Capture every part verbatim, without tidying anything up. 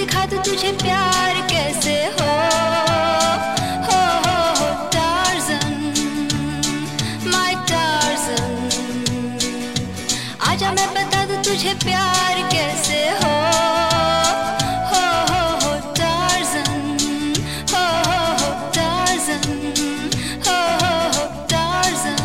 सिखा दूं तुझे प्यार कैसे हो, हो हो हो टार्ज़न, माय टार्ज़न। आजा मैं बता दूं तुझे प्यार कैसे हो, हो हो हो टार्ज़न, हो हो हो टार्ज़न, हो हो हो टार्ज़न।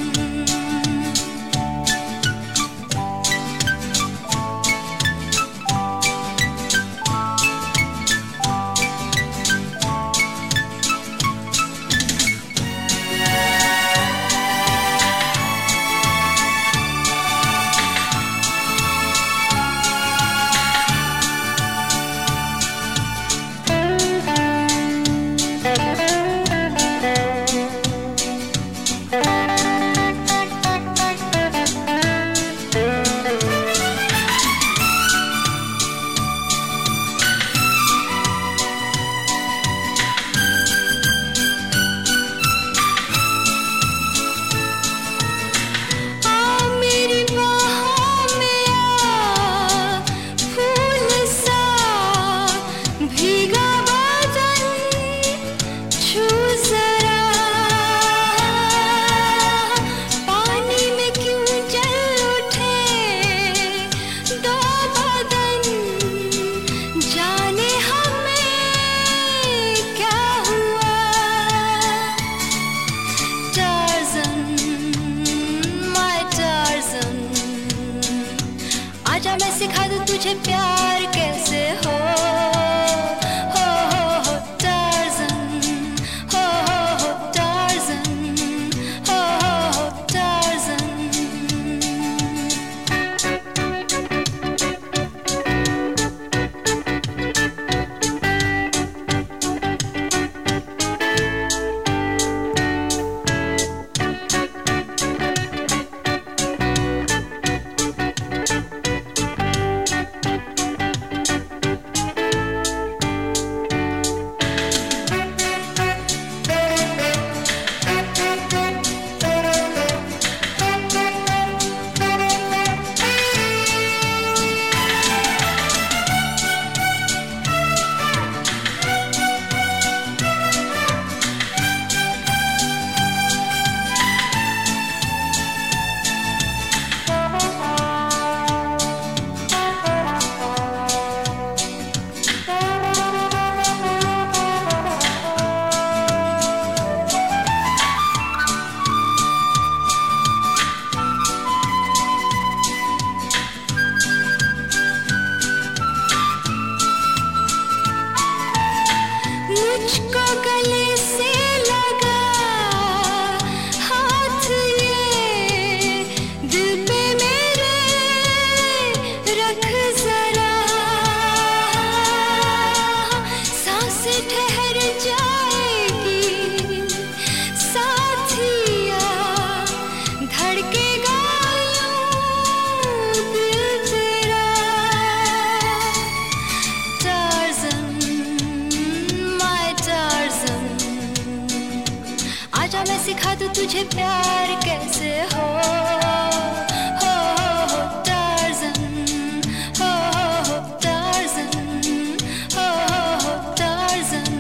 आजा मैं सिखा दूं तुझे प्यार कैसे हो, हो हो हो टार्ज़न, हो हो हो टार्ज़न, हो हो हो टार्ज़न। मुझको गले से लगा हाथ ये, दिल पे मेरे रख जरा, सांसें ठहर जाएगी साथिया, धड़केगा यूं दिल तेरा। टार्ज़न, आजा मैं सिखा दूं तुझे प्यार कैसे हो, हो हो हो टार्ज़न, हो हो हो टार्ज़न, हो हो हो टार्ज़न।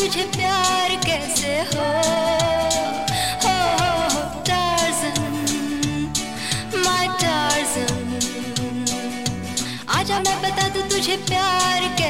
तुझे प्यार कैसे हो, हो हो हो टार्ज़न, माय टार्ज़न। आजा मैं बता दूं तुझे प्यार